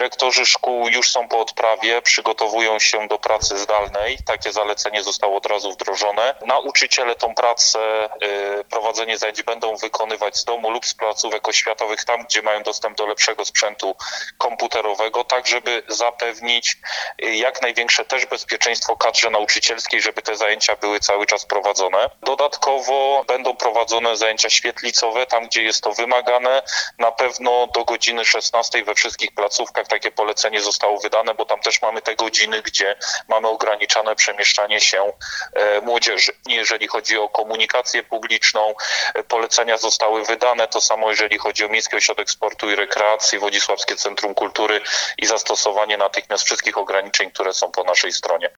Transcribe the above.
Dyrektorzy szkół już są po odprawie, przygotowują się do pracy zdalnej. Takie zalecenie zostało od razu wdrożone. Nauczyciele tą pracę, prowadzenie zajęć będą wykonywać z domu lub z placówek oświatowych, tam gdzie mają dostęp do lepszego sprzętu komputerowego, tak żeby zapewnić jak największe też bezpieczeństwo kadrze nauczycielskiej, żeby te zajęcia były cały czas prowadzone. Dodatkowo będą prowadzone zajęcia świetlicowe, tam gdzie jest to wymagane. Na pewno do godziny 16 we wszystkich placówkach takie polecenie zostało wydane, bo tam też mamy te godziny, gdzie mamy ograniczone przemieszczanie się młodzieży. Jeżeli chodzi o komunikację publiczną, polecenia zostały wydane. To samo jeżeli chodzi o Miejski Ośrodek Sportu i Rekreacji, Wodzisławskie Centrum Kultury i zastosowanie natychmiast wszystkich ograniczeń, które są po naszej stronie.